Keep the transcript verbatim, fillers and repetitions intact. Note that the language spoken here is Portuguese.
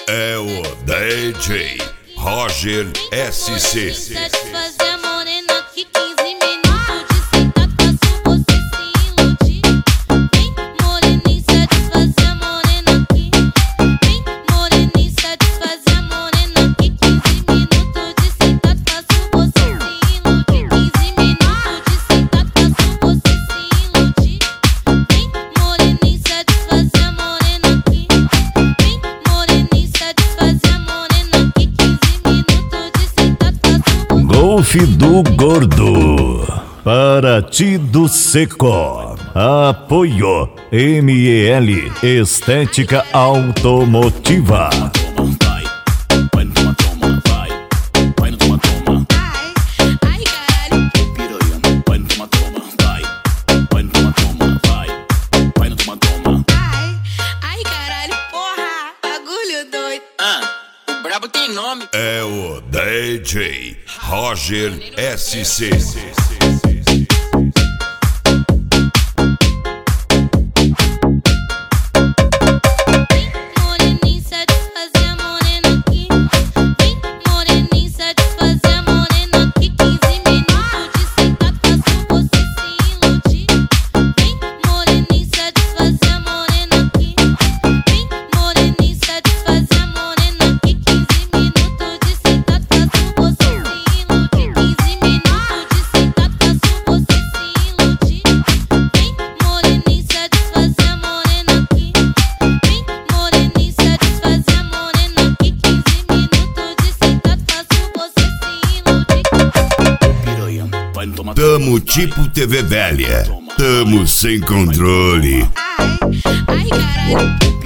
É o D J Roger S C. Satisfazer a morena que quinze minutos de sentado faço você se iludir. Vem, moreninha, satisfazer a morena aqui. Vem, moreninha, satisfazer a morena que quinze minutos de sentado faço você se iludir. quinze minutos de sentado faço você se iludir. Vem, moreninha, satisfazer a morena aqui. Vem, moreninha, satisfazer a morena que quinze minutos de sentado faço. Golfe do Gordo, Paraty do Seco. Apoio M E L Estética Automotiva. Ai, caralho. Ai, caralho, porra, bagulho doido. Ah, o brabo tem nome. É o D J Roger S C. Moreninha, satisfazer a morena aqui. Vem, moreninha, satisfazer a morena aqui. quinze minutos de sentado faço você se iludir. Vem, moreninha, satisfazer a morena aqui. Vem, moreninha, satisfazer a morena aqui. quinze minutos de sentado faço você se iludir. quinze minutos de sentado faço você se iludir. Vem, moreninha, satisfazer a morena aqui. Vem, moreninha, satisfazer a morena aqui. quinze minutos de sentado faço você se iludir. Tamo tipo T V velha. Tamo sem controle. Ai, ai, caralho.